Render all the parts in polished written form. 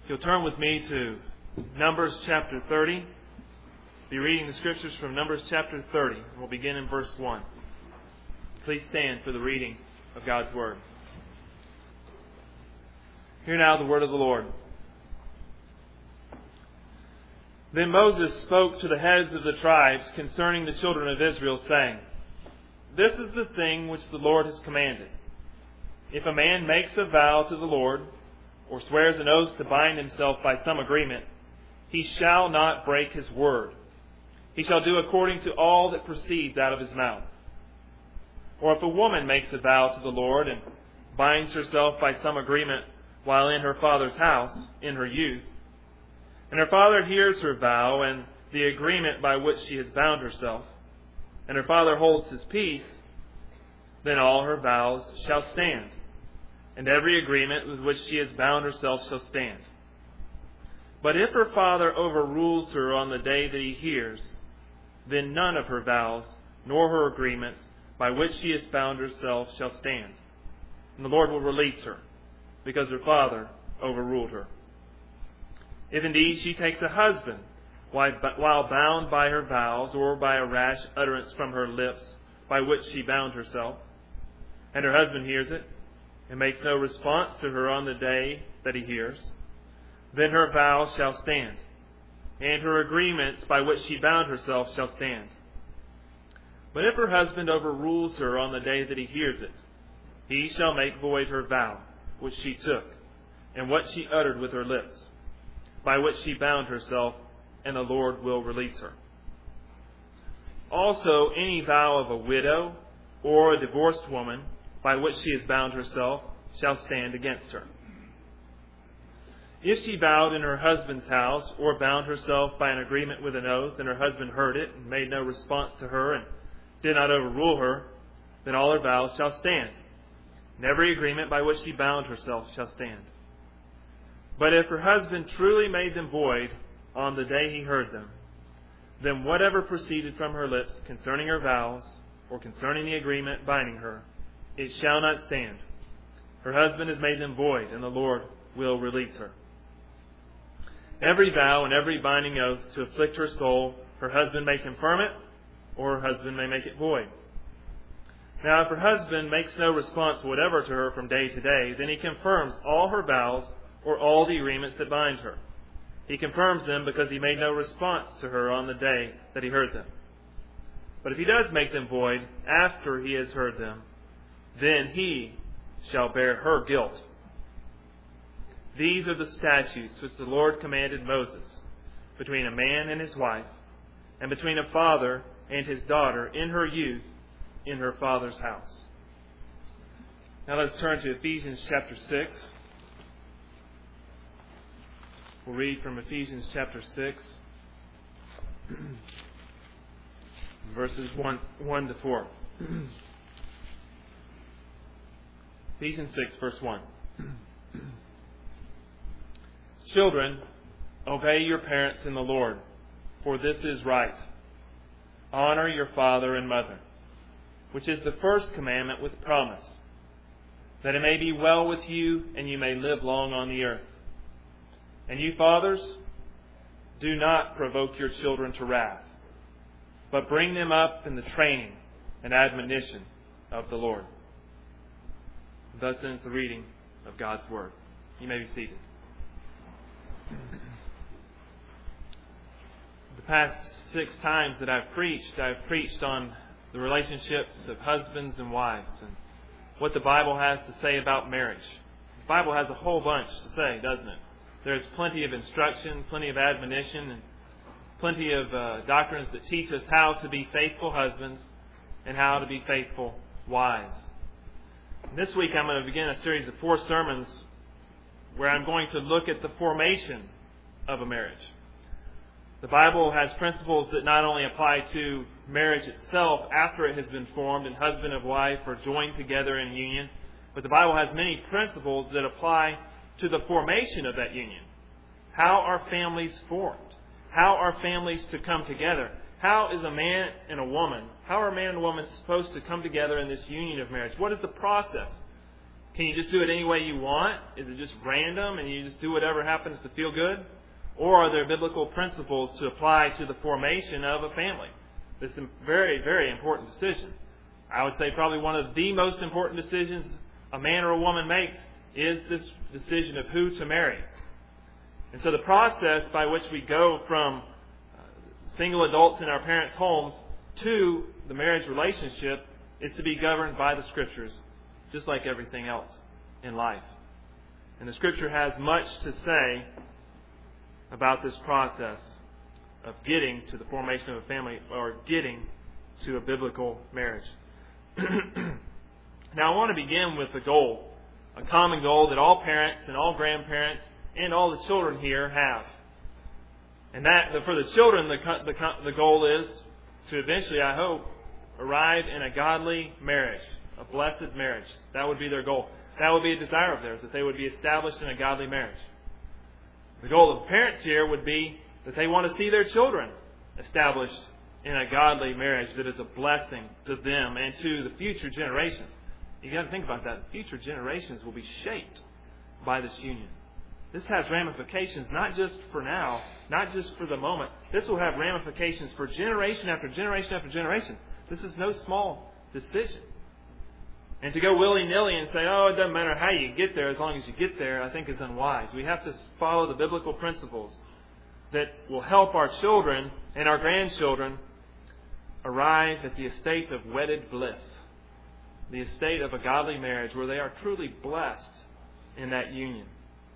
If you'll turn with me to Numbers chapter 30. Be reading the scriptures from Numbers chapter 30. We'll begin in verse 1. Please stand for the reading of God's Word. Hear now the word of the Lord. Then Moses spoke to the heads of the tribes concerning the children of Israel, saying, This is the thing which the Lord has commanded. If a man makes a vow to the Lord, or swears an oath to bind himself by some agreement, he shall not break his word. He shall do according to all that proceeds out of his mouth. Or if a woman makes a vow to the Lord and binds herself by some agreement while in her father's house in her youth, and her father hears her vow and the agreement by which she has bound herself, and her father holds his peace, then all her vows shall stand, and every agreement with which she has bound herself shall stand. But if her father overrules her on the day that he hears, then none of her vows, nor her agreements by which she has bound herself shall stand. And the Lord will release her, because her father overruled her. If indeed she takes a husband while bound by her vows, or by a rash utterance from her lips by which she bound herself, and her husband hears it, and makes no response to her on the day that he hears, then her vow shall stand, and her agreements by which she bound herself shall stand. But if her husband overrules her on the day that he hears it, he shall make void her vow which she took, and what she uttered with her lips, by which she bound herself, and the Lord will release her. Also, any vow of a widow or a divorced woman by which she has bound herself shall stand against her. If she vowed in her husband's house, or bound herself by an agreement with an oath, and her husband heard it and made no response to her and did not overrule her, then all her vows shall stand, and every agreement by which she bound herself shall stand. But if her husband truly made them void on the day he heard them, then whatever proceeded from her lips concerning her vows, or concerning the agreement binding her, it shall not stand. Her husband has made them void, and the Lord will release her. Every vow and every binding oath to afflict her soul, her husband may confirm it, or her husband may make it void. Now, if her husband makes no response whatever to her from day to day, then he confirms all her vows or all the agreements that bind her. He confirms them because he made no response to her on the day that he heard them. But if he does make them void after he has heard them, then he shall bear her guilt. These are the statutes which the Lord commanded Moses between a man and his wife, and between a father and his daughter in her youth in her father's house. Now let's turn to Ephesians chapter 6. We'll read from Ephesians chapter 6, verses 1 to 4. Ephesians 6, verse 1. Children, obey your parents in the Lord, for this is right. Honor your father and mother, which is the first commandment with promise, that it may be well with you and you may live long on the earth. And you fathers, do not provoke your children to wrath, but bring them up in the training and admonition of the Lord. Thus ends the reading of God's Word. You may be seated. The past 6 times that I've preached on the relationships of husbands and wives and what the Bible has to say about marriage. The Bible has a whole bunch to say, doesn't it? There's plenty of instruction, plenty of admonition, and plenty of doctrines that teach us how to be faithful husbands and how to be faithful wives. And this week I'm going to begin a series of 4 sermons where I'm going to look at the formation of a marriage. The Bible has principles that not only apply to marriage itself after it has been formed and husband and wife are joined together in union, but the Bible has many principles that apply to the formation of that union. How are families formed? How are families to come together? How is a man and a woman, how are a man and a woman supposed to come together in this union of marriage? What is the process? Can you just do it any way you want? Is it just random and you just do whatever happens to feel good? Or are there biblical principles to apply to the formation of a family? This is a very, very important decision. I would say probably one of the most important decisions a man or a woman makes is this decision of who to marry. And so the process by which we go from single adults in our parents' homes to the marriage relationship is to be governed by the Scriptures, just like everything else in life. And the Scripture has much to say about this process of getting to the formation of a family or getting to a biblical marriage. Now I want to begin with a goal, a common goal that all parents and all grandparents and all the children here have. And that for the children, the goal is to eventually, I hope, arrive in a godly marriage, a blessed marriage. That would be their goal. That would be a desire of theirs, that they would be established in a godly marriage. The goal of parents here would be that they want to see their children established in a godly marriage that is a blessing to them and to the future generations. You got to think about that. Future generations will be shaped by this union. This has ramifications not just for now, not just for the moment. This will have ramifications for generation after generation after generation. This is no small decision. And to go willy-nilly and say, oh, it doesn't matter how you get there as long as you get there, I think is unwise. We have to follow the biblical principles that will help our children and our grandchildren arrive at the estate of wedded bliss, the estate of a godly marriage where they are truly blessed in that union.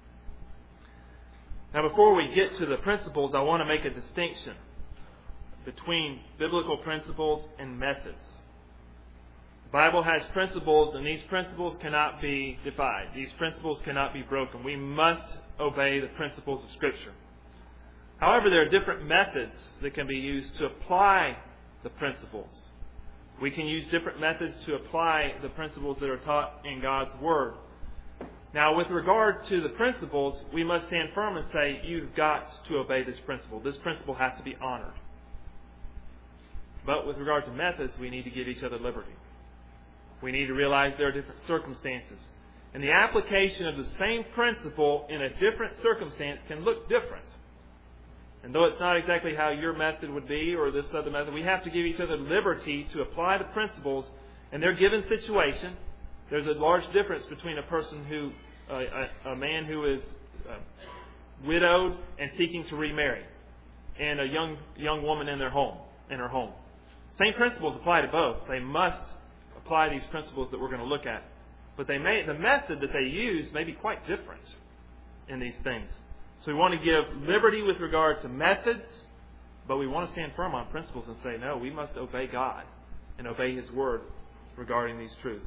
Now, before we get to the principles, I want to make a distinction between biblical principles and methods. The Bible has principles, and these principles cannot be defied. These principles cannot be broken. We must obey the principles of Scripture. However, there are different methods that can be used to apply the principles. We can use different methods to apply the principles that are taught in God's Word. Now, with regard to the principles, we must stand firm and say, you've got to obey this principle. This principle has to be honored. But with regard to methods, we need to give each other liberty. We need to realize there are different circumstances. And the application of the same principle in a different circumstance can look different. And though it's not exactly how your method would be or this other method, we have to give each other liberty to apply the principles in their given situation. There's a large difference between a person who, a man who is widowed and seeking to remarry, and a young woman in her home. Same principles apply to both. They must apply these principles that we're going to look at, but the method that they use may be quite different in these things. So we want to give liberty with regard to methods, but we want to stand firm on principles and say, no, we must obey God and obey His Word regarding these truths.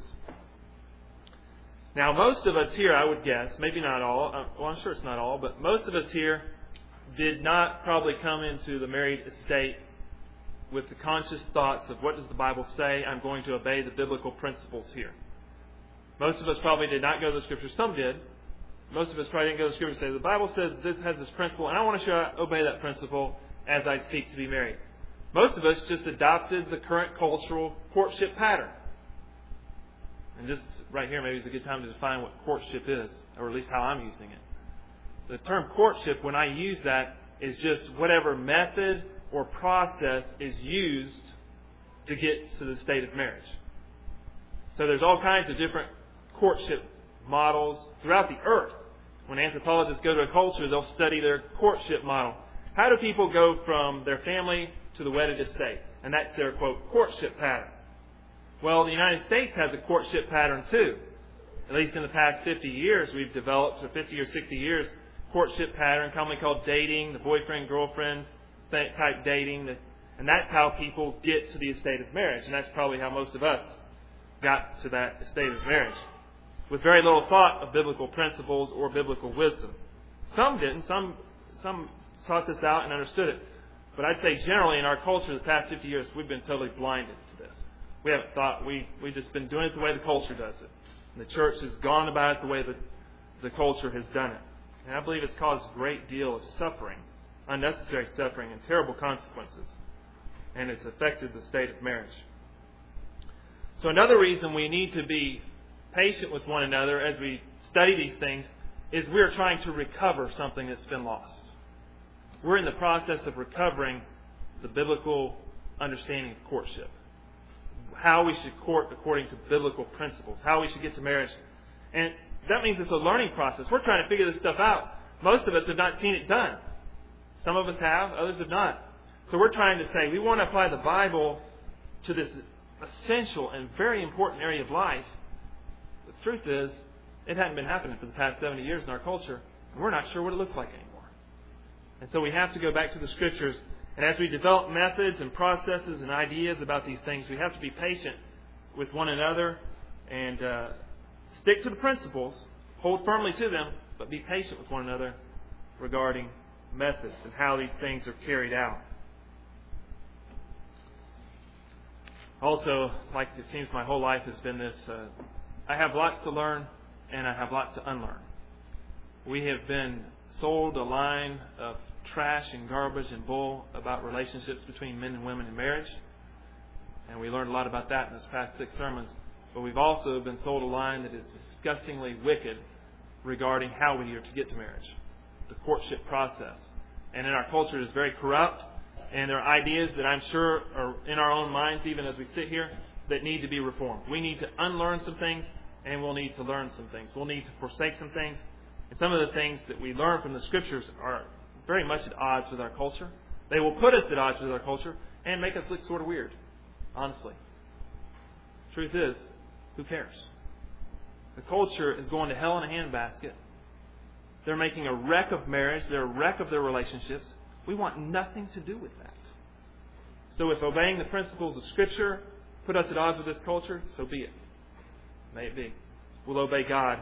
Now, most of us here, I would guess, maybe not all, well, I'm sure it's not all, but most of us here did not probably come into the married estate with the conscious thoughts of what does the Bible say? I'm going to obey the biblical principles here. Most of us probably did not go to the Scriptures. Some did. Most of us probably didn't go to the Scriptures and say, the Bible says this has this principle, and I want to obey that principle as I seek to be married. Most of us just adopted the current cultural courtship pattern. And just right here, maybe it's a good time to define what courtship is, or at least how I'm using it. The term courtship, when I use that, is just whatever method or process is used to get to the state of marriage. So there's all kinds of different courtship models throughout the earth. When anthropologists go to a culture, they'll study their courtship model. How do people go from their family to the wedded estate? And that's their, quote, courtship pattern. Well, the United States has a courtship pattern too. At least in the past 50 years, we've developed, or 50 or 60 years, courtship pattern, commonly called dating, the boyfriend-girlfriend type dating. And that's how people get to the estate of marriage. And that's probably how most of us got to that estate of marriage, with very little thought of biblical principles or biblical wisdom. Some didn't. Some sought this out and understood it. But I'd say generally in our culture the past 50 years, we've been totally blinded to this. We haven't thought. We've just been doing it the way the culture does it. And the church has gone about it the way that the culture has done it. And I believe it's caused a great deal of suffering, unnecessary suffering, and terrible consequences. And it's affected the state of marriage. So another reason we need to be patient with one another as we study these things is we're trying to recover something that's been lost. We're in the process of recovering the biblical understanding of courtship. How we should court according to biblical principles. How we should get to marriage. And that means it's a learning process. We're trying to figure this stuff out. Most of us have not seen it done. Some of us have, others have not. So we're trying to say we want to apply the Bible to this essential and very important area of life. The truth is, it hadn't been happening for the past 70 years in our culture, and we're not sure what it looks like anymore. And so we have to go back to the Scriptures, and as we develop methods and processes and ideas about these things, we have to be patient with one another and stick to the principles, hold firmly to them, but be patient with one another regarding methods and how these things are carried out. Also, like it seems my whole life has been this, I have lots to learn and I have lots to unlearn. We have been sold a line of trash and garbage and bull about relationships between men and women in marriage. And we learned a lot about that in this past 6 sermons. But we've also been sold a line that is disgustingly wicked regarding how we are to get to marriage, the courtship process. And in our culture it is very corrupt, and there are ideas that I'm sure are in our own minds, even as we sit here, that need to be reformed. We need to unlearn some things, and we'll need to learn some things. We'll need to forsake some things. And some of the things that we learn from the Scriptures are very much at odds with our culture. They will put us at odds with our culture and make us look sort of weird, honestly. Truth is, who cares? The culture is going to hell in a handbasket. They're making a wreck of marriage. They're a wreck of their relationships. We want nothing to do with that. So if obeying the principles of Scripture put us at odds with this culture, so be it. May it be. We'll obey God.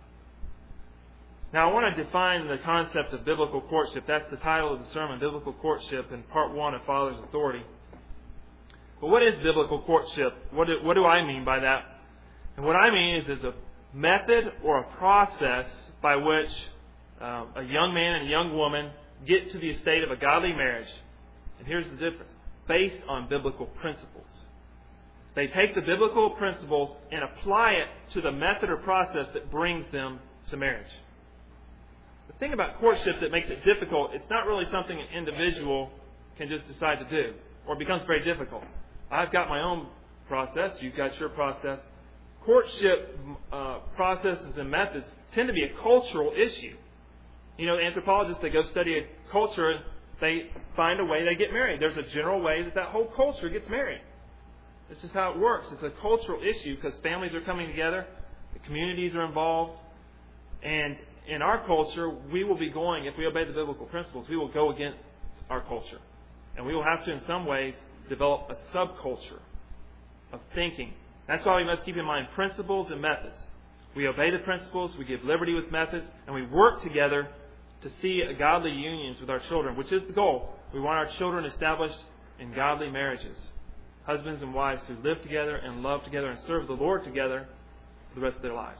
Now I want to define the concept of biblical courtship. That's the title of the sermon, Biblical Courtship, in Part 1 of Father's Authority. But what is biblical courtship? What do I mean by that? And what I mean is it's a method or a process by which a young man and a young woman get to the estate of a godly marriage. And here's the difference. Based on biblical principles. They take the biblical principles and apply it to the method or process that brings them to marriage. The thing about courtship that makes it difficult, it's not really something an individual can just decide to do, or it becomes very difficult. I've got my own process, you've got your process. Courtship processes and methods tend to be a cultural issue. You know, anthropologists, they go study a culture, they find a way they get married. There's a general way that whole culture gets married. This is how it works. It's a cultural issue because families are coming together, the communities are involved, and in our culture, we will be going, if we obey the biblical principles, we will go against our culture. And we will have to, in some ways, develop a subculture of thinking. That's why we must keep in mind principles and methods. We obey the principles, we give liberty with methods, and we work together to see godly unions with our children, which is the goal. We want our children established in godly marriages. Husbands and wives who live together and love together and serve the Lord together for the rest of their lives.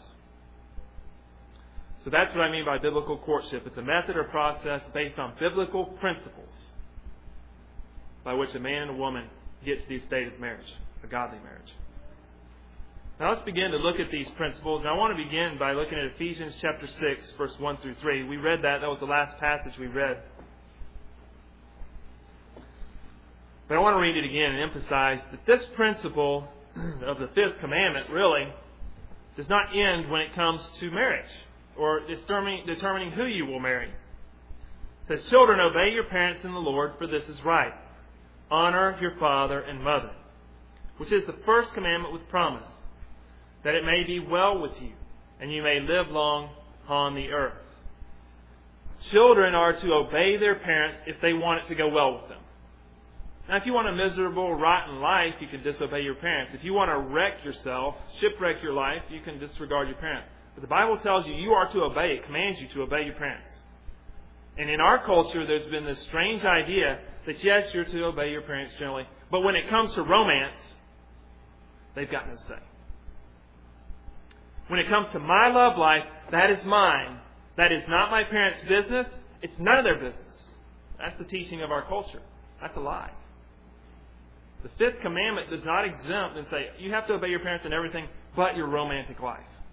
So that's what I mean by biblical courtship. It's a method or process based on biblical principles by which a man and a woman get to the estate of marriage, a godly marriage. Now let's begin to look at these principles. And I want to begin by looking at Ephesians chapter 6, verse 1 through 3. We read that. That was the last passage we read. But I want to read it again and emphasize that this principle of the fifth commandment really does not end when it comes to marriage or determining who you will marry. It says, "Children, obey your parents in the Lord, for this is right. Honor your father and mother, which is the first commandment with promise, that it may be well with you, and you may live long on the earth." Children are to obey their parents if they want it to go well with them. Now, if you want a miserable, rotten life, you can disobey your parents. If you want to wreck yourself, shipwreck your life, you can disregard your parents. But the Bible tells you are to obey. It commands you to obey your parents. And in our culture, there's been this strange idea that, yes, you're to obey your parents generally, but when it comes to romance, they've got no say. When it comes to my love life, that is mine. That is not my parents' business. It's none of their business. That's the teaching of our culture. That's a lie. The fifth commandment does not exempt and say, you have to obey your parents in everything but your romantic life.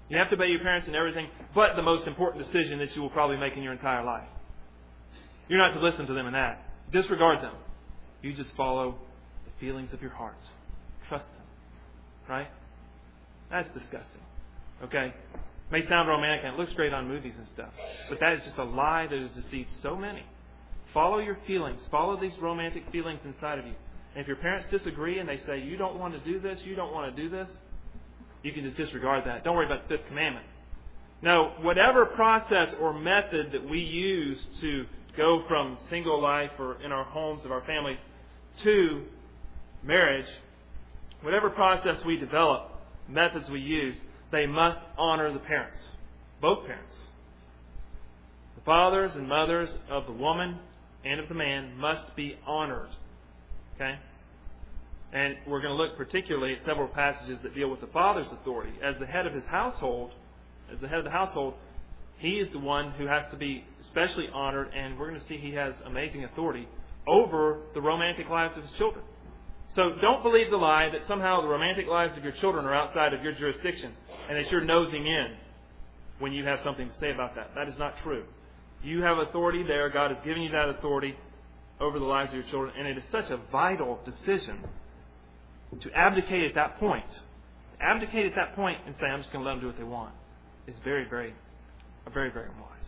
You have to obey your parents in everything but the most important decision that you will probably make in your entire life. You're not to listen to them in that. Disregard them. You just follow the feelings of your heart. Trust them. Right? That's disgusting. Okay? May sound romantic and it looks great on movies and stuff. But that is just a lie that has deceived so many. Follow your feelings. Follow these romantic feelings inside of you. And if your parents disagree and they say, you don't want to do this, you don't want to do this, you can just disregard that. Don't worry about the fifth commandment. No, whatever process or method that we use to go from single life or in our homes of our families to marriage, whatever process we develop, methods we use, they must honor the parents. Both parents. The fathers and mothers of the woman and of the man must be honored. Okay? And we're going to look particularly at several passages that deal with the father's authority. As the head of his household, he is the one who has to be especially honored, and we're going to see he has amazing authority over the romantic lives of his children. So don't believe the lie that somehow the romantic lives of your children are outside of your jurisdiction and that you're nosing in when you have something to say about that. That is not true. You have authority there. God has given you that authority over the lives of your children, and it is such a vital decision to abdicate at that point. Abdicate at that point and say, I'm just going to let them do what they want. It's very, very wise.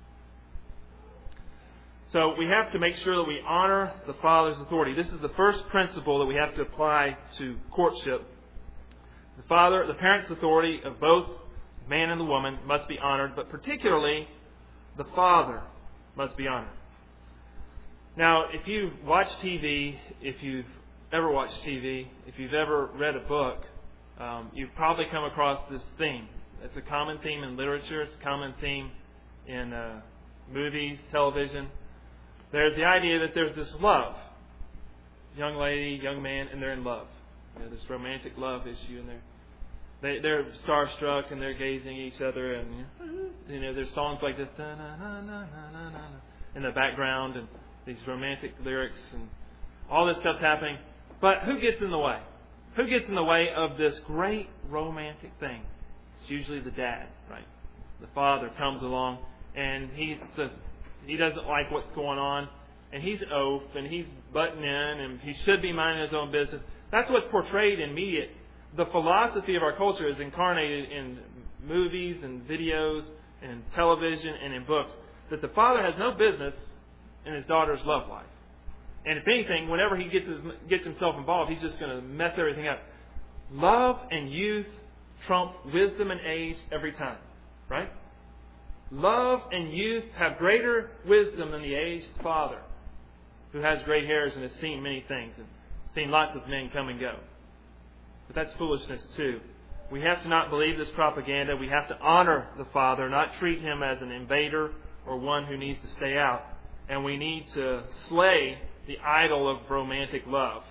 So we have to make sure that we honor the father's authority. This is the first principle that we have to apply to courtship. The parent's authority of both the man and the woman must be honored, but particularly the father must be honored. Now, if you watch TV, if you've ever watched TV, if you've ever read a book, you've probably come across this theme. It's a common theme in literature. It's a common theme in movies, television. There's the idea that there's this love. Young lady, young man, and they're in love. This romantic love issue, and they're starstruck and they're gazing at each other, and there's songs like this in the background, and these romantic lyrics, and all this stuff's happening. But who gets in the way? Who gets in the way of this great romantic thing? It's usually the dad, right? The father comes along, and he doesn't like what's going on, and he's an oaf, and he's butting in, and he should be minding his own business. That's what's portrayed in media. The philosophy of our culture is incarnated in movies and videos and television and in books, that the father has no business in his daughter's love life. And if anything, whenever he gets himself involved, he's just going to mess everything up. Love and youth trump wisdom and age every time, right? Love and youth have greater wisdom than the aged father who has gray hairs and has seen many things and seen lots of men come and go. But that's foolishness too. We have to not believe this propaganda. We have to honor the father, not treat him as an invader or one who needs to stay out. And we need to slay the idol of romantic love.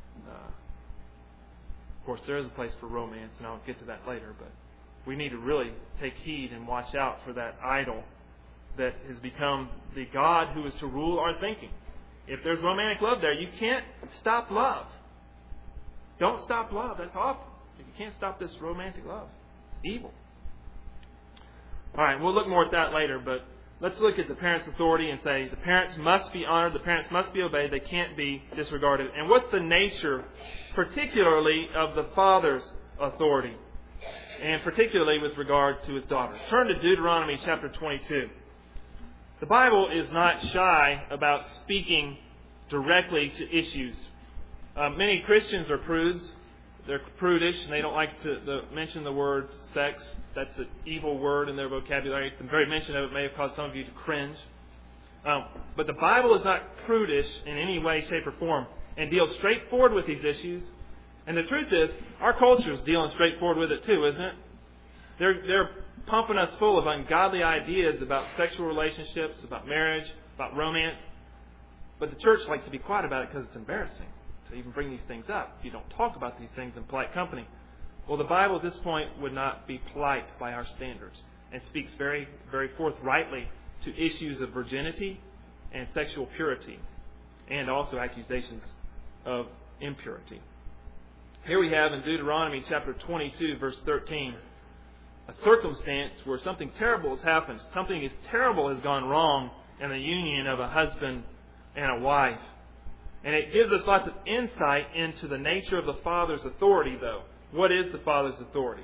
Of course, there is a place for romance, and I'll get to that later, but we need to really take heed and watch out for that idol that has become the God who is to rule our thinking. If there's romantic love there, you can't stop love. Don't stop love. That's awful. You can't stop this romantic love. It's evil. All right, we'll look more at that later, but let's look at the parents' authority and say the parents must be honored, the parents must be obeyed, they can't be disregarded. And what's the nature, particularly, of the father's authority, and particularly with regard to his daughter? Turn to Deuteronomy chapter 22. The Bible is not shy about speaking directly to issues. Many Christians are prudes. They're prudish, and they don't like to mention the word sex. That's an evil word in their vocabulary. The very mention of it may have caused some of you to cringe. But the Bible is not prudish in any way, shape, or form, and deals straightforward with these issues. And the truth is, our culture is dealing straightforward with it too, isn't it? They're pumping us full of ungodly ideas about sexual relationships, about marriage, about romance. But the church likes to be quiet about it because it's embarrassing to even bring these things up. You don't talk about these things in polite company. Well, the Bible at this point would not be polite by our standards and speaks very, very forthrightly to issues of virginity and sexual purity and also accusations of impurity. Here we have in Deuteronomy chapter 22, verse 13, a circumstance where something terrible has happened. Something terrible has gone wrong in the union of a husband and a wife. And it gives us lots of insight into the nature of the father's authority, though. What is the father's authority?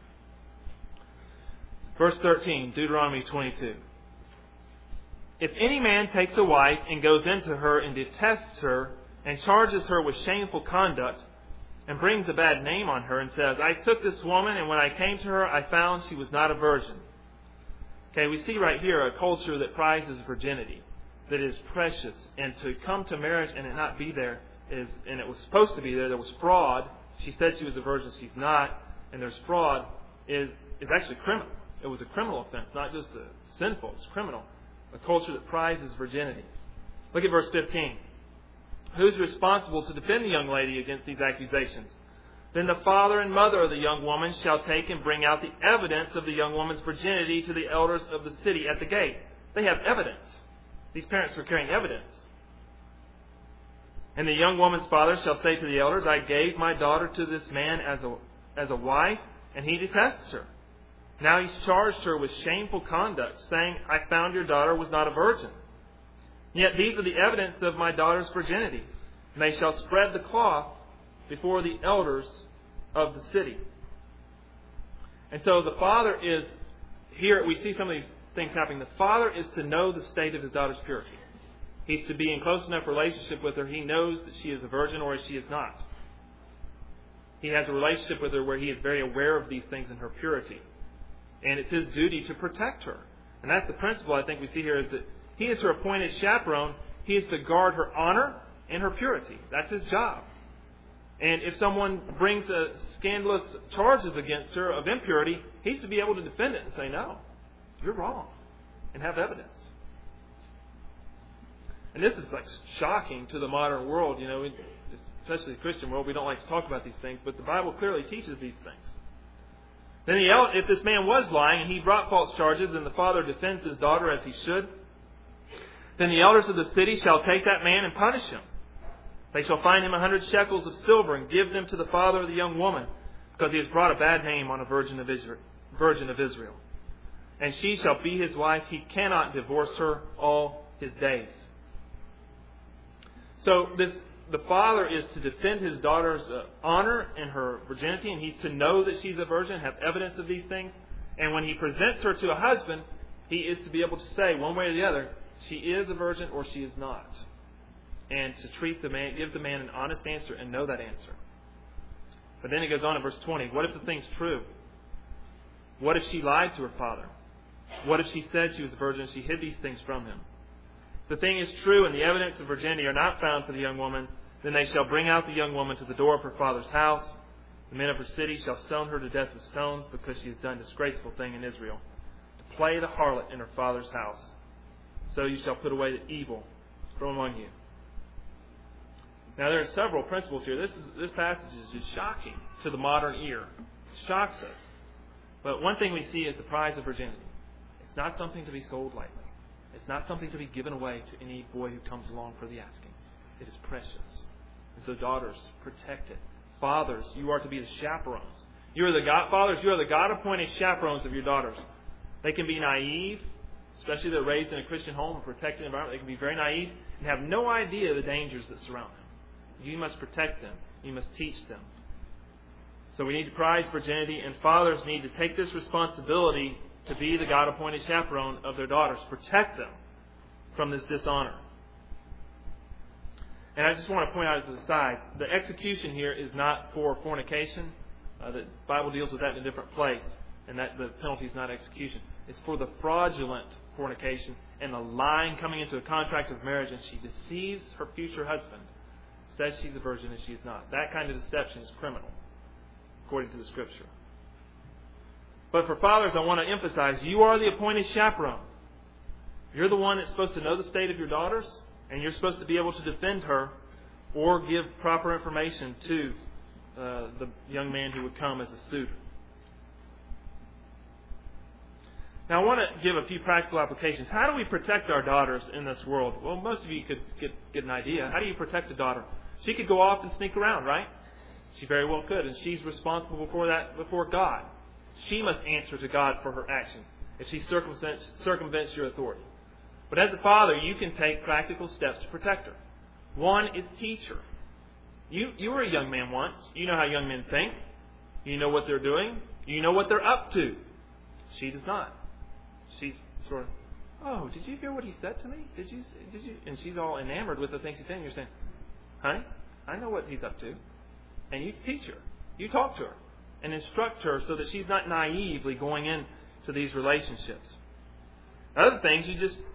Verse 13, Deuteronomy 22. If any man takes a wife and goes into her and detests her and charges her with shameful conduct and brings a bad name on her and says, I took this woman and when I came to her I found she was not a virgin. Okay, we see right here a culture that prizes virginity, that is precious. And to come to marriage and it not be there is, and it was supposed to be there, there was fraud. She said she was a virgin, she's not. And there's fraud is actually criminal. It was a criminal offense, not just a sinful, it's criminal. A culture that prizes virginity. Look at verse 15. Who's responsible to defend the young lady against these accusations? Then the father and mother of the young woman shall take and bring out the evidence of the young woman's virginity to the elders of the city at the gate. They have evidence. These parents are carrying evidence. And the young woman's father shall say to the elders, I gave my daughter to this man as a wife, and he detests her. Now he's charged her with shameful conduct, saying, I found your daughter was not a virgin. Yet these are the evidence of my daughter's virginity. And they shall spread the cloth before the elders of the city. And so the father is, here we see some of these things happening. The father is to know the state of his daughter's purity. He's to be in close enough relationship with her. He knows that she is a virgin or she is not. He has a relationship with her where he is very aware of these things in her purity. And it's his duty to protect her. And that's the principle I think we see here is that he is her appointed chaperone. He is to guard her honor and her purity. That's his job. And if someone brings scandalous charges against her of impurity, he's to be able to defend it and say, no, you're wrong, and have evidence. And this is like shocking to the modern world, especially the Christian world. We don't like to talk about these things, but the Bible clearly teaches these things. Then if this man was lying and he brought false charges and the father defends his daughter as he should, then the elders of the city shall take that man and punish him. They shall fine him 100 shekels of silver and give them to the father of the young woman, because he has brought a bad name on a virgin of Israel. And she shall be his wife. He cannot divorce her all his days. So the father is to defend his daughter's honor and her virginity, and he's to know that she's a virgin, have evidence of these things. And when he presents her to a husband, he is to be able to say one way or the other, she is a virgin or she is not. And to give the man an honest answer and know that answer. But then it goes on in verse 20. What if the thing's true? What if she lied to her father? What if she said she was a virgin and she hid these things from him? If the thing is true and the evidence of virginity are not found for the young woman, then they shall bring out the young woman to the door of her father's house. The men of her city shall stone her to death with stones, because she has done a disgraceful thing in Israel, to play the harlot in her father's house. So you shall put away the evil from among you. Now there are several principles here. This passage is just shocking to the modern ear. It shocks us. But one thing we see is the prize of virginity. It's not something to be sold lightly. It's not something to be given away to any boy who comes along for the asking. It is precious. And so daughters, protect it. Fathers, you are to be the chaperones. Fathers, you are the God-appointed chaperones of your daughters. They can be naive, especially if they're raised in a Christian home, a protected environment. They can be very naive and have no idea of the dangers that surround them. You must protect them. You must teach them. So we need to prize virginity, and fathers need to take this responsibility to be the God-appointed chaperone of their daughters. Protect them from this dishonor. And I just want to point out as an aside, the execution here is not for fornication. The Bible deals with that in a different place, and that the penalty is not execution. It's for the fraudulent fornication and the lying coming into a contract of marriage, and she deceives her future husband, says she's a virgin and she is not. That kind of deception is criminal, according to the Scripture. But for fathers, I want to emphasize, you are the appointed chaperone. You're the one that's supposed to know the state of your daughters, and you're supposed to be able to defend her or give proper information to the young man who would come as a suitor. Now, I want to give a few practical applications. How do we protect our daughters in this world? Well, most of you could get an idea. How do you protect a daughter? She could go off and sneak around, right? She very well could, and she's responsible before God. she must answer to God for her actions if she circumvents your authority. But as a father, you can take practical steps to protect her. One is teach her. You were a young man once. You know how young men think. You know what they're doing. You know what they're up to. She does not. She's sort of, oh, did you hear what he said to me? Did you? And she's all enamored with the things he's saying. You're saying, honey, I know what he's up to. And you teach her. You talk to her and instruct her so that she's not naively going into these relationships. Other things, you just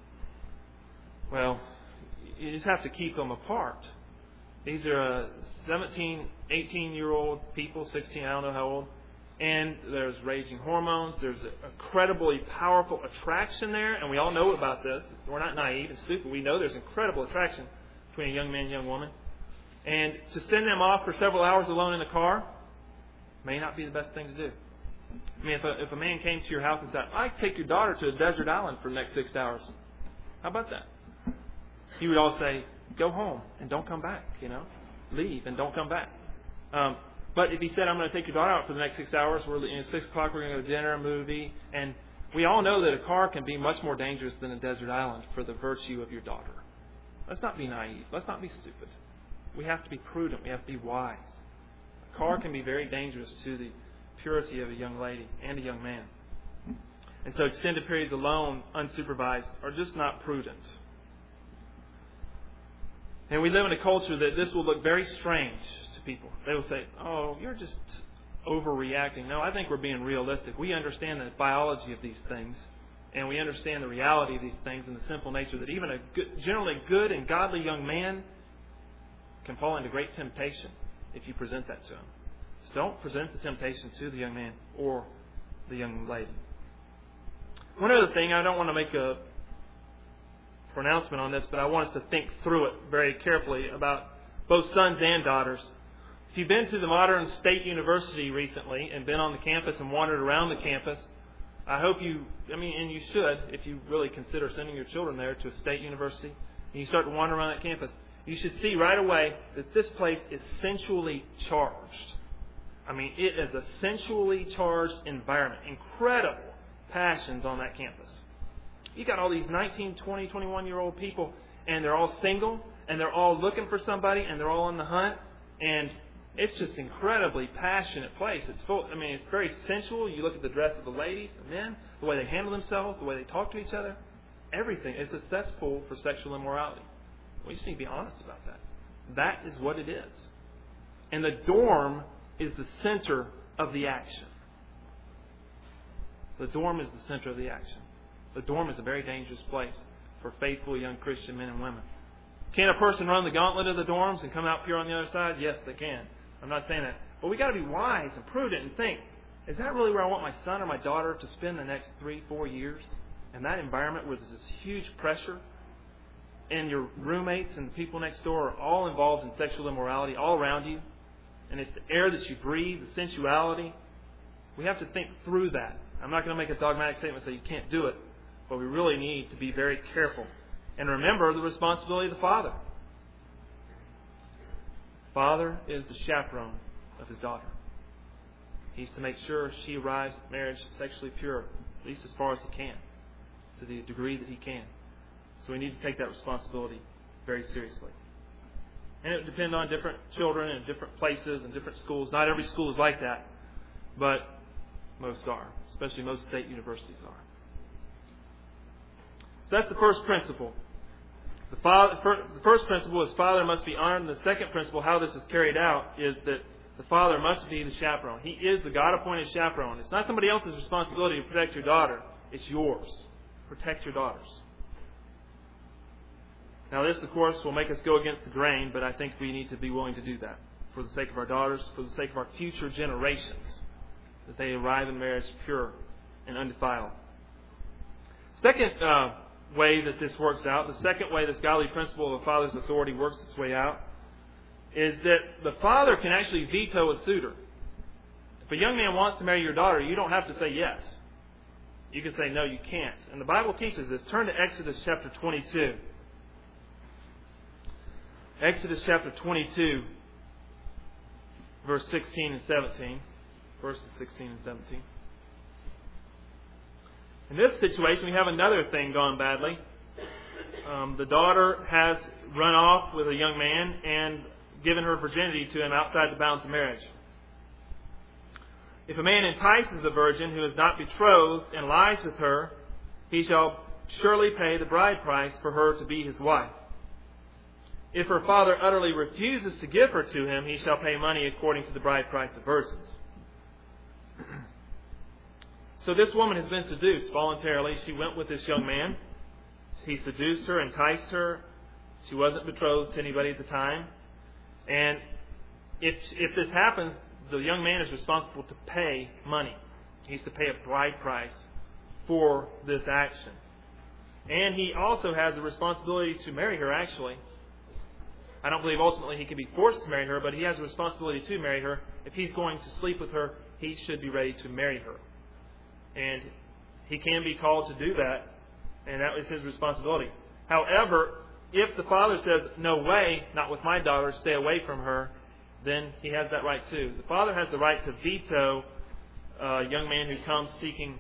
have to keep them apart. These are 17, 18-year-old people, 16, I don't know how old. And there's raging hormones. There's an incredibly powerful attraction there. And we all know about this. We're not naive and stupid. We know there's incredible attraction between a young man and a young woman. And to send them off for several hours alone in the car may not be the best thing to do. I mean, if a man came to your house and said, I'd take your daughter to a desert island for the next 6 hours. How about that? You would all say, go home and don't come back, Leave and don't come back. But if he said, I'm going to take your daughter out for the next 6 hours, 6 o'clock we're going to go to dinner, a movie, and we all know that a car can be much more dangerous than a desert island for the virtue of your daughter. Let's not be naive. Let's not be stupid. We have to be prudent. We have to be wise. A car can be very dangerous to the purity of a young lady and a young man. And so extended periods alone, unsupervised, are just not prudent. And we live in a culture that this will look very strange to people. They will say, oh, you're just overreacting. No, I think we're being realistic. We understand the biology of these things. And we understand the reality of these things and the simple nature that even a generally good and godly young man can fall into great temptation if you present that to him. So don't present the temptation to the young man or the young lady. One other thing, I don't want to make a pronouncement on this, but I want us to think through it very carefully about both sons and daughters. If you've been to the Modern State University recently and been on the campus and wandered around the campus, I hope and you should, if you really consider sending your children there to a state university, and you start to wander around that campus, you should see right away that this place is sensually charged. I mean, it is a sensually charged environment. Incredible passions on that campus. You got all these 19, 20, 21-year-old people, and they're all single, and they're all looking for somebody, and they're all on the hunt, and it's just an incredibly passionate place. It's very sensual. You look at the dress of the ladies, the men, the way they handle themselves, the way they talk to each other. Everything is a cesspool for sexual immorality. We just need to be honest about that. That is what it is. And the dorm is the center of the action. The dorm is the center of the action. The dorm is a very dangerous place for faithful young Christian men and women. Can a person run the gauntlet of the dorms and come out pure on the other side? Yes, they can. I'm not saying that. But we got to be wise and prudent and think, is that really where I want my son or my daughter to spend the next 3-4 years? In that environment where there's this huge pressure and your roommates and the people next door are all involved in sexual immorality all around you, and it's the air that you breathe, the sensuality. We have to think through that. I'm not going to make a dogmatic statement and say you can't do it, but we really need to be very careful. And remember the responsibility of the father. Father is the chaperone of his daughter. He's to make sure she arrives at marriage sexually pure, at least as far as he can, to the degree that he can. So we need to take that responsibility very seriously. And it would depend on different children and different places and different schools. Not every school is like that, but most are, especially most state universities are. So that's the first principle. The first principle is father must be honored. And the second principle, how this is carried out, is that the father must be the chaperone. He is the God-appointed chaperone. It's not somebody else's responsibility to protect your daughter. It's yours. Protect your daughters. Now this, of course, will make us go against the grain, but I think we need to be willing to do that for the sake of our daughters, for the sake of our future generations, that they arrive in marriage pure and undefiled. Second way that this works out, the second way this godly principle of a father's authority works its way out, is that the father can actually veto a suitor. If a young man wants to marry your daughter, you don't have to say yes. You can say no, you can't. And the Bible teaches this. Turn to Exodus chapter 22. Exodus chapter 22, verse 16 and 17. verses 16 and 17. In this situation, we have another thing gone badly. The daughter has run off with a young man and given her virginity to him outside the bounds of marriage. If a man entices a virgin who is not betrothed and lies with her, he shall surely pay the bride price for her to be his wife. If her father utterly refuses to give her to him, he shall pay money according to the bride price of virgins. So this woman has been seduced voluntarily. She went with this young man. He seduced her, enticed her. She wasn't betrothed to anybody at the time. And if this happens, the young man is responsible to pay money. He has to pay a bride price for this action. And he also has a responsibility to marry her, actually. I don't believe ultimately he can be forced to marry her, but he has a responsibility to marry her. If he's going to sleep with her, he should be ready to marry her. And he can be called to do that, and that is his responsibility. However, if the father says, no way, not with my daughter, stay away from her, then he has that right too. The father has the right to veto a young man who comes seeking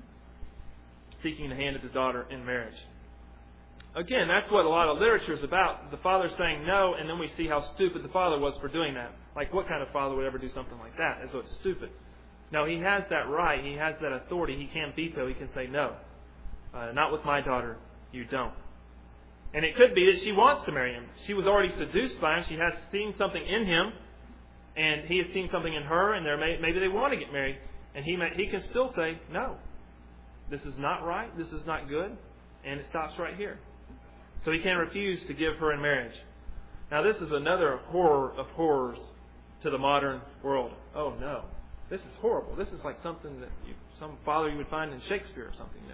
the hand of his daughter in marriage. Again, that's what a lot of literature is about. The father saying no, and then we see how stupid the father was for doing that. Like, what kind of father would ever do something like that? And so it's stupid. No, he has that right. He has that authority. He can veto. He can say no. Not with my daughter. You don't. And it could be that she wants to marry him. She was already seduced by him. She has seen something in him, and he has seen something in her, and maybe they want to get married. And he can still say, no, this is not right. This is not good. And it stops right here. So he can refuse to give her in marriage. Now, this is another horror of horrors to the modern world. Oh, no. This is horrible. This is like something that some father you would find in Shakespeare or something.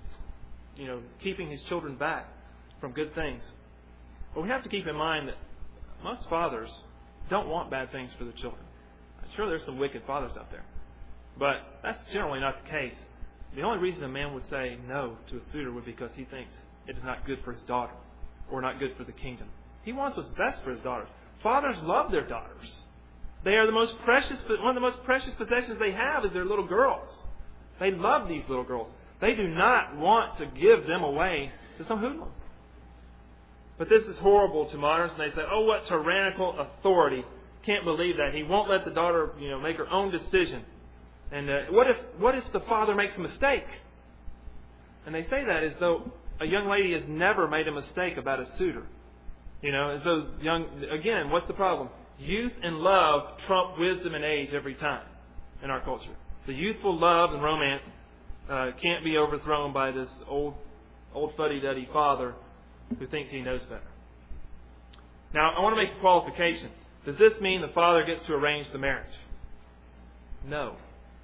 Keeping his children back from good things. But we have to keep in mind that most fathers don't want bad things for their children. I'm sure there's some wicked fathers out there. But that's generally not the case. The only reason a man would say no to a suitor would be because he thinks it is not good for his daughter or not good for the kingdom. He wants what's best for his daughters. Fathers love their daughters. They are one of the most precious possessions they have is their little girls. They love these little girls. They do not want to give them away to some hoodlum. But this is horrible to moderns, and they say, oh, what tyrannical authority. Can't believe that. He won't let the daughter, make her own decision. And what if the father makes a mistake? And they say that as though a young lady has never made a mistake about a suitor. As though again, what's the problem? Youth and love trump wisdom and age every time in our culture. The youthful love and romance can't be overthrown by this old fuddy-duddy father who thinks he knows better. Now, I want to make a qualification. Does this mean the father gets to arrange the marriage? No.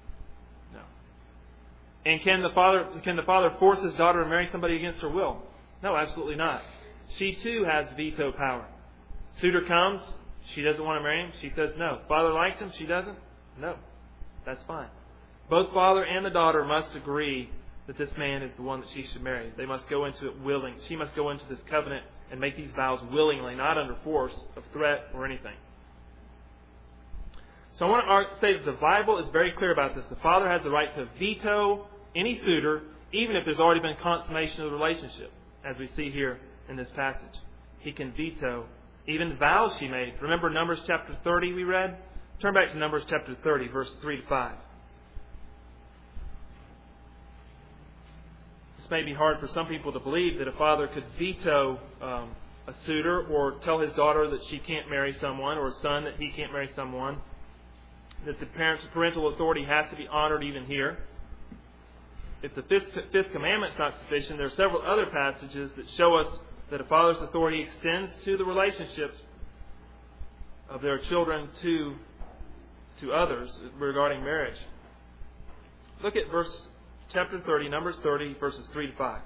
And can the father force his daughter to marry somebody against her will? No, absolutely not. She too has veto power. Suitor comes, she doesn't want to marry him, she says no. Father likes him, she doesn't? No. That's fine. Both father and the daughter must agree that this man is the one that she should marry. They must go into it willing. She must go into this covenant and make these vows willingly, not under force of threat or anything. So I want to say that the Bible is very clear about this. The father has the right to veto any suitor, even if there's already been consummation of the relationship, as we see here in this passage. He can veto even vows she made. Remember Numbers chapter 30 we read? Turn back to Numbers chapter 30, verse 3 to 5. This may be hard for some people to believe that a father could veto a suitor or tell his daughter that she can't marry someone, or a son that he can't marry someone. That the parent's parental authority has to be honored even here. If the fifth commandment is not sufficient, there are several other passages that show us that a father's authority extends to the relationships of their children to others regarding marriage. Look at chapter 30, Numbers 30, verses 3 to 5.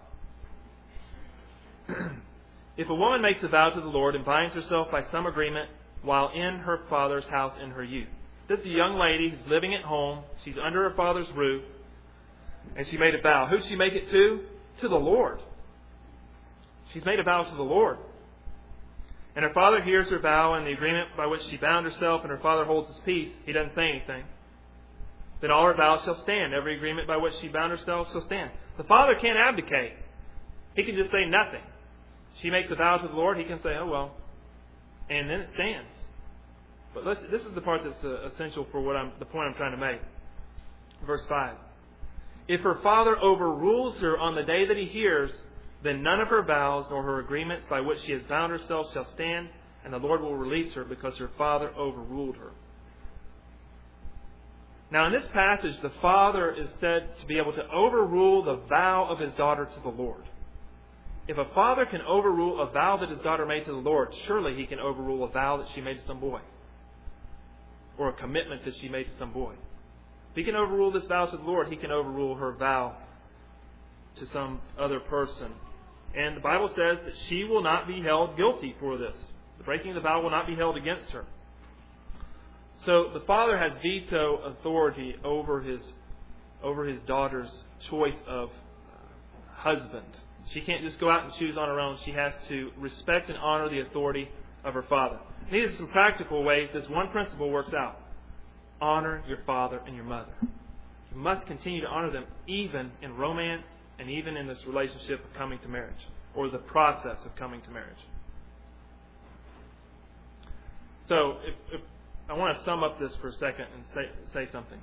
If a woman makes a vow to the Lord and binds herself by some agreement while in her father's house in her youth. This is a young lady who's living at home. She's under her father's roof. And she made a vow. Who did she make it to? To the Lord. She's made a vow to the Lord. And her father hears her vow and the agreement by which she bound herself, and her father holds his peace. He doesn't say anything. then all her vows shall stand. Every agreement by which she bound herself shall stand. The father can't abdicate. He can just say nothing. She makes a vow to the Lord, he can say, oh well. And then it stands. But this is the part that's essential for the point I'm trying to make. Verse 5. If her father overrules her on the day that he hears, then none of her vows nor her agreements by which she has bound herself shall stand, and the Lord will release her because her father overruled her. Now in this passage, the father is said to be able to overrule the vow of his daughter to the Lord. If a father can overrule a vow that his daughter made to the Lord, surely he can overrule a vow that she made to some boy, or a commitment that she made to some boy. If he can overrule this vow to the Lord, he can overrule her vow to some other person. And the Bible says that she will not be held guilty for this. The breaking of the vow will not be held against her. So the father has veto authority over his daughter's choice of husband. She can't just go out and choose on her own. She has to respect and honor the authority of her father. And these are some practical ways this one principle works out. Honor your father and your mother. You must continue to honor them even in romance and even in this relationship of coming to marriage, or the process of coming to marriage. So if I want to sum up this for a second and say something.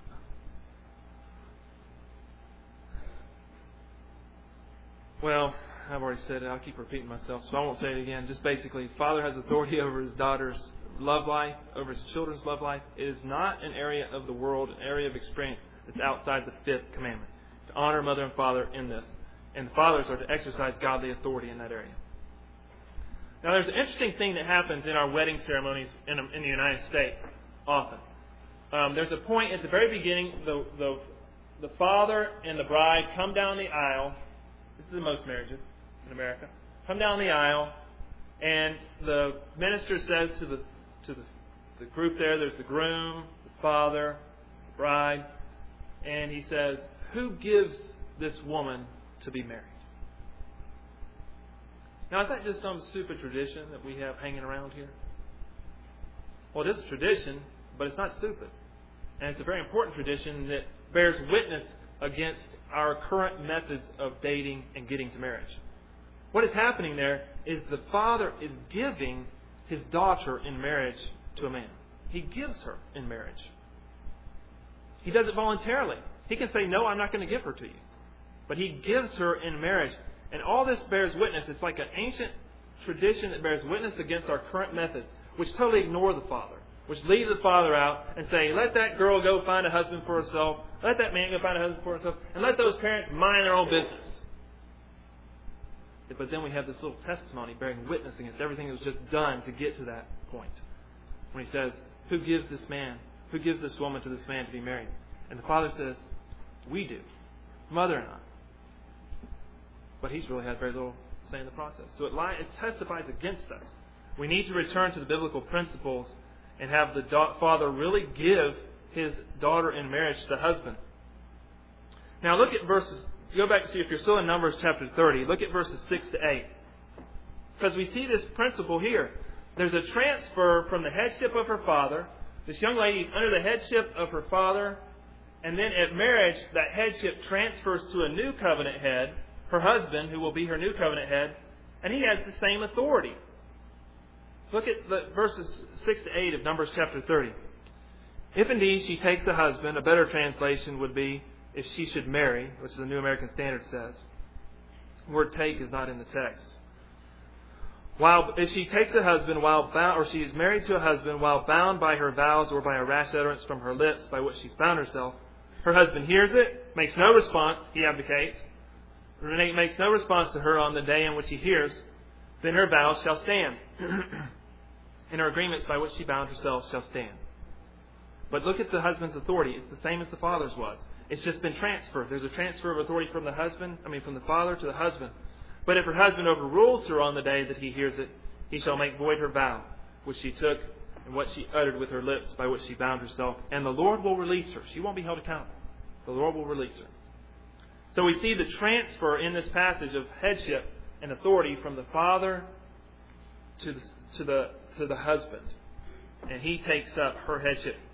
Well, I've already said it. I'll keep repeating myself, so I won't say it again. Just basically, father has authority over his daughter's love life, over his children's love life. It is not an area of the world, an area of experience that's outside the fifth commandment. To honor mother and father in this. And the fathers are to exercise godly authority in that area. Now, there's an interesting thing that happens in our wedding ceremonies in the United States often. There's a point at the very beginning, the father and the bride come down the aisle. This is in most marriages in America. Come down the aisle, and the minister says to the group there's the groom, the father, the bride, and he says, who gives this woman to be married? Now, is that just some stupid tradition that we have hanging around here? Well, it is a tradition, but it's not stupid. And it's a very important tradition that bears witness against our current methods of dating and getting to marriage. What is happening there is the father is giving his daughter in marriage to a man. He gives her in marriage. He does it voluntarily. He can say, no, I'm not going to give her to you. But he gives her in marriage. And all this bears witness. It's like an ancient tradition that bears witness against our current methods, which totally ignore the father, which leave the father out and say, let that girl go find a husband for herself, let that man go find a husband for himself, and let those parents mind their own business. But then we have this little testimony bearing witness against everything that was just done to get to that point. When he says, who gives this woman to this man to be married? And the father says, we do. Mother and I. But he's really had very little say in the process. So it testifies against us. We need to return to the biblical principles and have the father really give his daughter in marriage to the husband. Now look at go back to see if you're still in Numbers chapter 30. Look at verses 6 to 8. Because we see this principle here. There's a transfer from the headship of her father. This young lady is under the headship of her father. And then at marriage, that headship transfers to a new covenant head, her husband, who will be her new covenant head. And he has the same authority. Look at the verses 6 to 8 of Numbers chapter 30. If indeed she takes the husband, a better translation would be if she should marry, which the New American Standard says. The word take is not in the text. If she takes a husband while bound, or she is married to a husband while bound by her vows or by a rash utterance from her lips by which she's bound herself, her husband hears it, makes no response, he abdicates, makes no response to her on the day in which he hears, then her vows shall stand. And her agreements by which she bound herself shall stand. But look at the husband's authority. It's the same as the father's was. It's just been transferred. There's a transfer of authority from the father to the husband. But if her husband overrules her on the day that he hears it, he shall make void her vow, which she took and what she uttered with her lips by which she bound herself. And the Lord will release her. She won't be held accountable. The Lord will release her. So we see the transfer in this passage of headship and authority from the father to the husband. And he takes up her headship.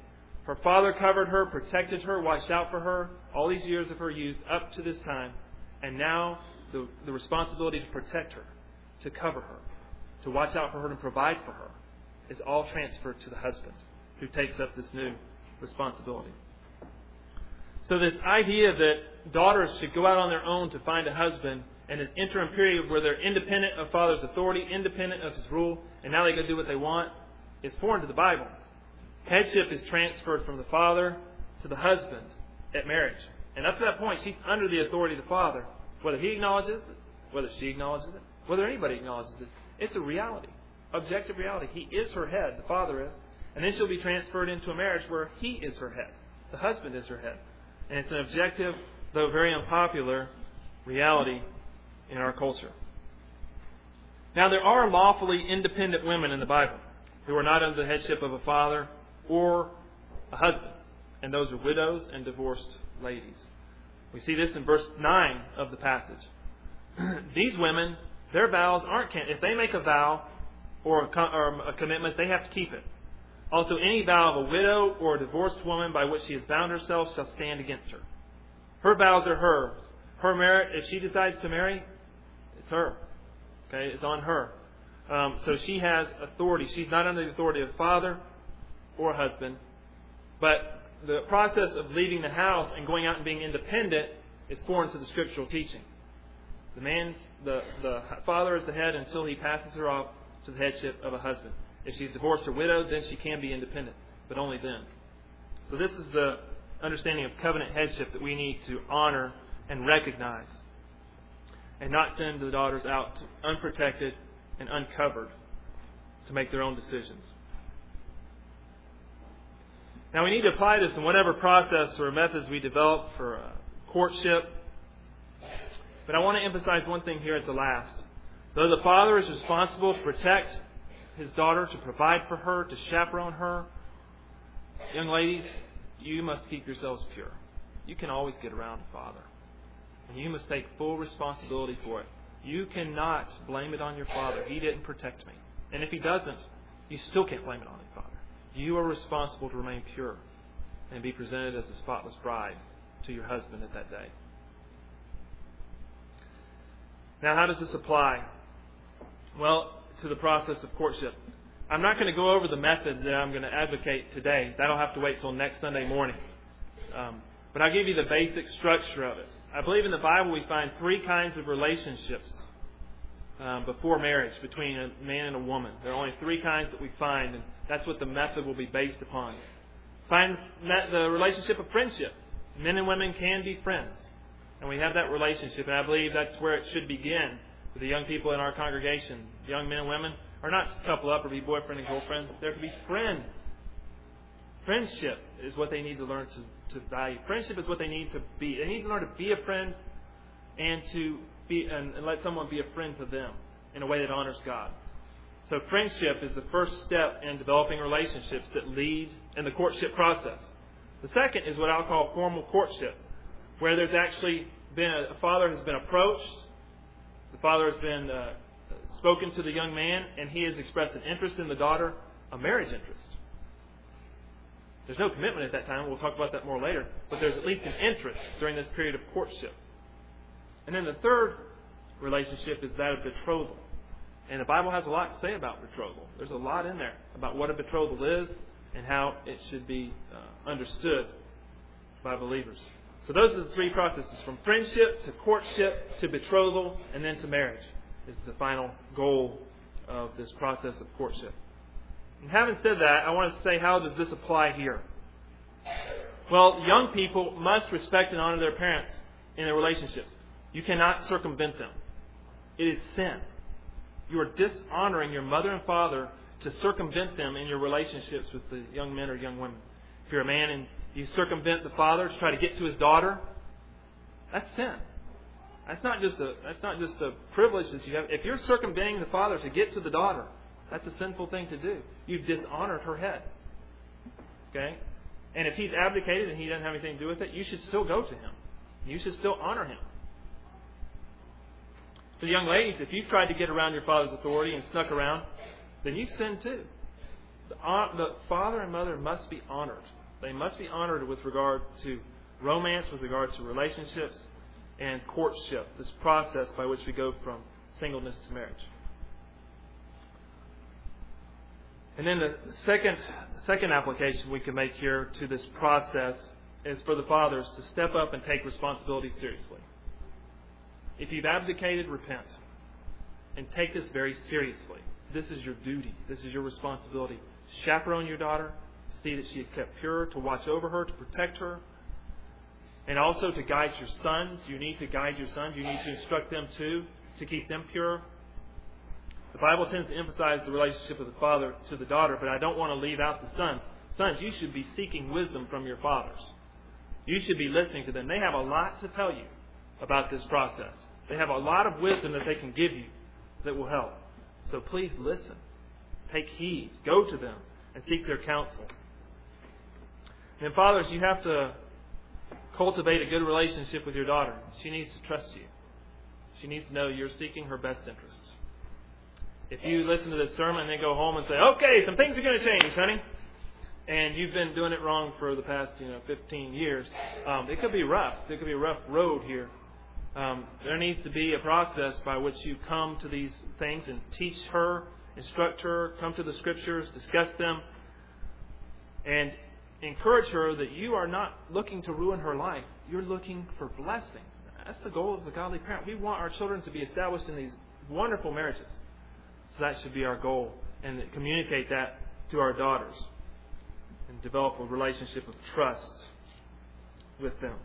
Her father covered her, protected her, watched out for her all these years of her youth up to this time. And now the responsibility to protect her, to cover her, to watch out for her and provide for her is all transferred to the husband who takes up this new responsibility. So this idea that daughters should go out on their own to find a husband and this interim period where they're independent of father's authority, independent of his rule, and now they go do what they want is foreign to the Bible. Headship is transferred from the father to the husband at marriage. And up to that point, she's under the authority of the father. Whether he acknowledges it, whether she acknowledges it, whether anybody acknowledges it, it's a reality. Objective reality. He is her head, the father is. And then she'll be transferred into a marriage where he is her head. The husband is her head. And it's an objective, though very unpopular, reality in our culture. Now, there are lawfully independent women in the Bible who are not under the headship of a father or a husband. And those are widows and divorced ladies. We see this in verse 9 of the passage. These women, their vows aren't cancelled. If they make a vow or a commitment, they have to keep it. Also, any vow of a widow or a divorced woman by which she has bound herself shall stand against her. Her vows are hers. Her merit, if she decides to marry, it's her. Okay, it's on her. So she has authority. She's not under the authority of father or husband. But the process of leaving the house and going out and being independent is foreign to the scriptural teaching. The father is the head until he passes her off to the headship of a husband. If she's divorced or widowed, then she can be independent, but only then. So this is the understanding of covenant headship that we need to honor and recognize, and not send the daughters out unprotected and uncovered to make their own decisions. Now we need to apply this in whatever process or methods we develop for courtship. But I want to emphasize one thing here at the last. Though the father is responsible to protect his daughter, to provide for her, to chaperone her, young ladies, you must keep yourselves pure. You can always get around a father. And you must take full responsibility for it. You cannot blame it on your father. He didn't protect me. And if he doesn't, you still can't blame it on your father. You are responsible to remain pure and be presented as a spotless bride to your husband at that day. Now, how does this apply? Well, to the process of courtship. I'm not going to go over the method that I'm going to advocate today. That'll have to wait till next Sunday morning. But I'll give you the basic structure of it. I believe in the Bible we find three kinds of relationships before marriage between a man and a woman. There are only three kinds that we find, and that's what the method will be based upon. Find the relationship of friendship. Men and women can be friends. And we have that relationship, and I believe that's where it should begin with the young people in our congregation. Young men and women are not to couple up or be boyfriend and girlfriend. They're to be friends. Friendship is what they need to learn to value. Friendship is what they need to be. They need to learn to be a friend and to be and let someone be a friend to them in a way that honors God. So friendship is the first step in developing relationships that lead in the courtship process. The second is what I'll call formal courtship, where there's actually been a father has been approached, the father has been spoken to the young man, and he has expressed an interest in the daughter, a marriage interest. There's no commitment at that time. We'll talk about that more later. But there's at least an interest during this period of courtship. And then the third relationship is that of betrothal. And the Bible has a lot to say about betrothal. There's a lot in there about what a betrothal is and how it should be understood by believers. So those are the three processes, from friendship to courtship to betrothal and then to marriage is the final goal of this process of courtship. And having said that, I want to say, how does this apply here? Well, young people must respect and honor their parents in their relationships. You cannot circumvent them. It is sin. You are dishonoring your mother and father to circumvent them in your relationships with the young men or young women. If you're a man and you circumvent the father to try to get to his daughter, that's sin. That's not just a privilege that you have. If you're circumventing the father to get to the daughter, that's a sinful thing to do. You've dishonored her head. Okay? And if he's abdicated and he doesn't have anything to do with it, you should still go to him. You should still honor him. For the young ladies, if you've tried to get around your father's authority and snuck around, then you've sinned too. The father and mother must be honored They must be honored with regard to romance, with regard to relationships, and courtship, this process by which we go from singleness to marriage. And then the second application we can make here to this process is for the fathers to step up and take responsibility seriously. If you've abdicated, repent. And take this very seriously. This is your duty. This is your responsibility. Chaperone your daughter, to see that she is kept pure, to watch over her, to protect her, and also to guide your sons. You need to guide your sons. You need to instruct them too, to keep them pure. The Bible tends to emphasize the relationship of the father to the daughter, but I don't want to leave out the sons. Sons, you should be seeking wisdom from your fathers. You should be listening to them. They have a lot to tell you about this process. They have a lot of wisdom that they can give you that will help. So please listen. Take heed. Go to them and seek their counsel. And fathers, you have to cultivate a good relationship with your daughter. She needs to trust you. She needs to know you're seeking her best interests. If you listen to this sermon and then go home and say, okay, some things are going to change, honey, and you've been doing it wrong for the past 15 years, it could be rough. There could be a rough road here. There needs to be a process by which you come to these things and teach her, instruct her, come to the Scriptures, discuss them, and encourage her that you are not looking to ruin her life. You're looking for blessing. That's the goal of the godly parent. We want our children to be established in these wonderful marriages. So that should be our goal. And communicate that to our daughters. And develop a relationship of trust with them.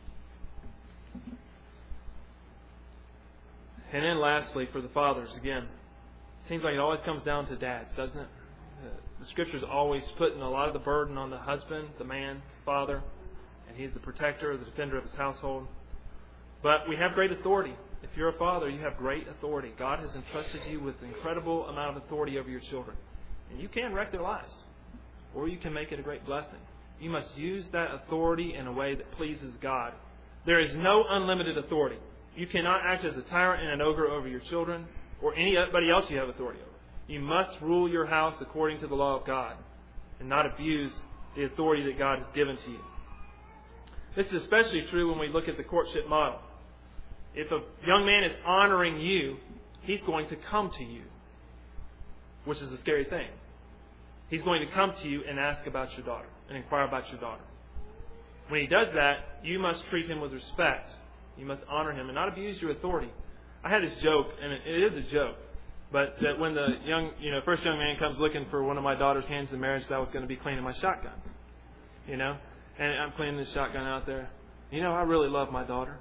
And then lastly, for the fathers, again, it seems like it always comes down to dads, doesn't it? The Scripture's always putting a lot of the burden on the husband, the man, father, and he's the protector, the defender of his household. But we have great authority. If you're a father, you have great authority. God has entrusted you with an incredible amount of authority over your children. And you can wreck their lives, or you can make it a great blessing. You must use that authority in a way that pleases God. There is no unlimited authority. You cannot act as a tyrant and an ogre over your children or anybody else you have authority over. You must rule your house according to the law of God and not abuse the authority that God has given to you. This is especially true when we look at the courtship model. If a young man is honoring you, he's going to come to you, which is a scary thing. He's going to come to you and ask about your daughter and inquire about your daughter. When he does that, you must treat him with respect. You must honor him and not abuse your authority. I had this joke, and it is a joke, but that when the first young man comes looking for one of my daughter's hands in marriage, that I was going to be cleaning my shotgun. And I'm cleaning this shotgun out there. I really love my daughter.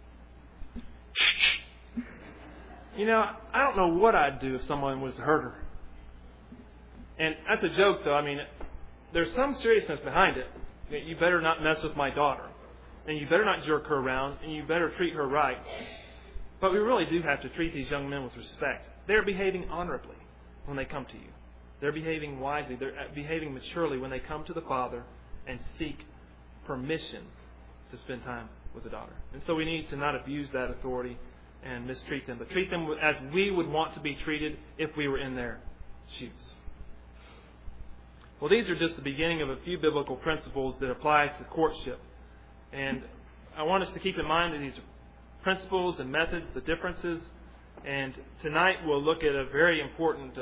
I don't know what I'd do if someone was to hurt her. And that's a joke, though. I mean, there's some seriousness behind it. You better not mess with my daughter. And you better not jerk her around. And you better treat her right. But we really do have to treat these young men with respect. They're behaving honorably when they come to you. They're behaving wisely. They're behaving maturely when they come to the father and seek permission to spend time with the daughter. And so we need to not abuse that authority and mistreat them, but treat them as we would want to be treated if we were in their shoes. Well, these are just the beginning of a few biblical principles that apply to courtship. And I want us to keep in mind that these principles and methods, the differences. And tonight we'll look at a very important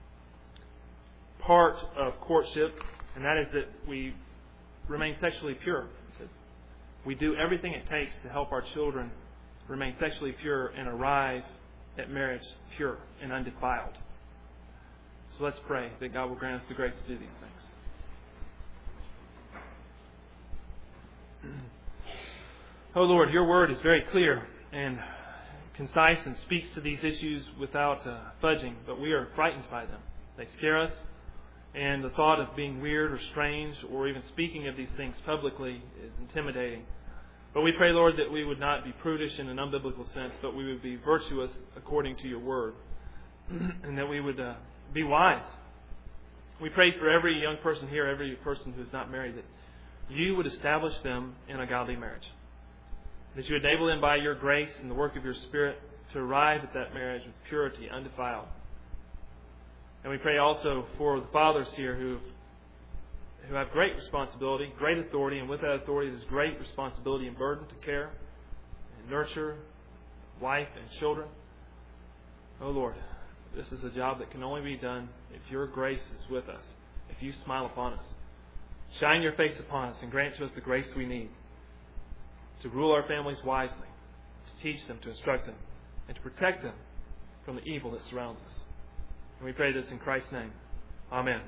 part of courtship, and that is that we remain sexually pure. We do everything it takes to help our children remain sexually pure and arrive at marriage pure and undefiled. So let's pray that God will grant us the grace to do these things. Oh Lord, your word is very clear and concise and speaks to these issues without fudging, but we are frightened by them. They scare us, and the thought of being weird or strange or even speaking of these things publicly is intimidating. But we pray, Lord, that we would not be prudish in an unbiblical sense, but we would be virtuous according to your word, and that we would be wise. We pray for every young person here, every person who is not married, that you would establish them in a godly marriage. That you would enable them by your grace and the work of your Spirit to arrive at that marriage with purity, undefiled. And we pray also for the fathers here who who have great responsibility, great authority, and with that authority there's great responsibility and burden to care and nurture wife and children. Oh Lord, this is a job that can only be done if your grace is with us, if you smile upon us. Shine your face upon us and grant to us the grace we need to rule our families wisely, to teach them, to instruct them, and to protect them from the evil that surrounds us. And we pray this in Christ's name. Amen.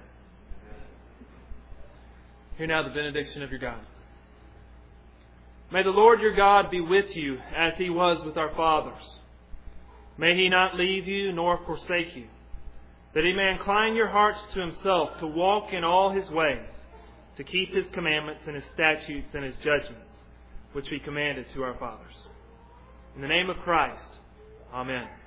Hear now the benediction of your God. May the Lord your God be with you as He was with our fathers. May He not leave you nor forsake you, that He may incline your hearts to Himself to walk in all His ways, to keep His commandments and His statutes and His judgments, which He commanded to our fathers. In the name of Christ, Amen.